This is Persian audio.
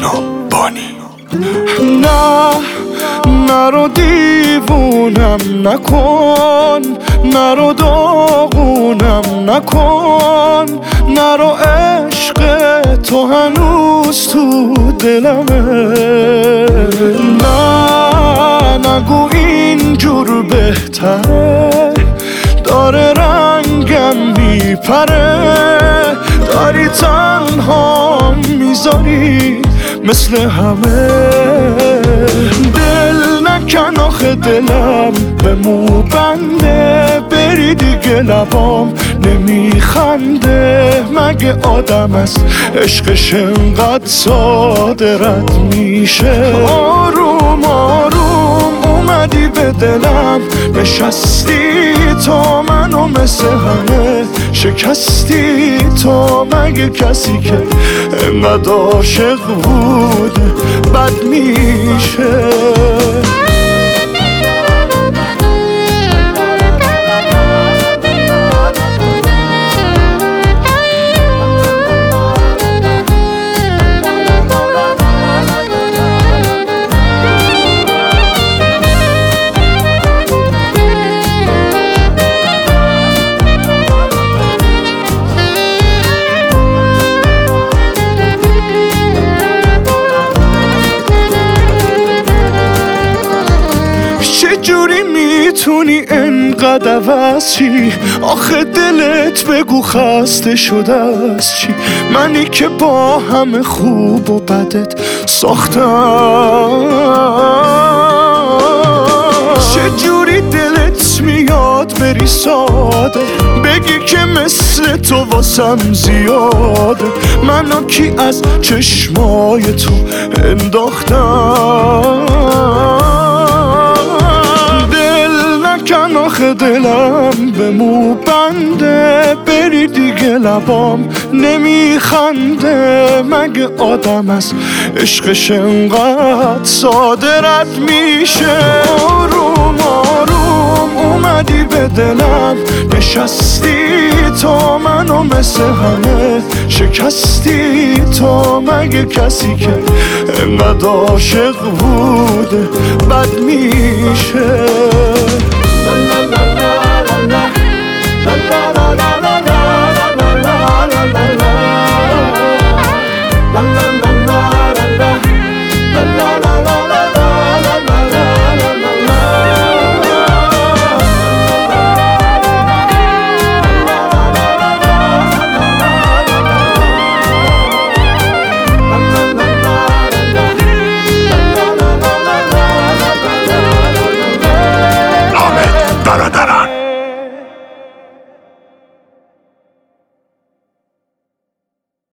مونا بانی. نرو دیوونم نکن، نرو داغونم نکن، نرو عشق تو هنوز تو دلمه. نگو اینجور بهتره، داره رنگم میپره، داری تنها میذاری مثل همه. دل نکن آخه دلم به مو بنده، بری دیگه لبام نمیخنده. مگه آدم است عشقش انقدر ساده رد میشه؟ آروم آروم اومدی به دلم نشستی، تو منو مثل همه شکستی. تو مگه کسی که انقدر عاشق بود بد میشه؟ چجوری میتونی انقدر عوض چی؟ آخه دلت بگو خسته شده از چی؟ منی که با همه خوب و بدت ساختم. چجوری دلت میاد بری ساده، بگی که مثل تو واسم زیاده. منو کی از چشمای تو انداختم؟ کن آخه دلم به مو بنده، بری دیگه لبام نمیخنده. مگه آدم از عشقش انقدر صاده رد میشه؟ آروم آروم اومدی به دلم نشستی، تو منو مثل همه شکستی. تو مگه کسی که انقدر عاشق بود بد میشه؟ La la la la la la la la la.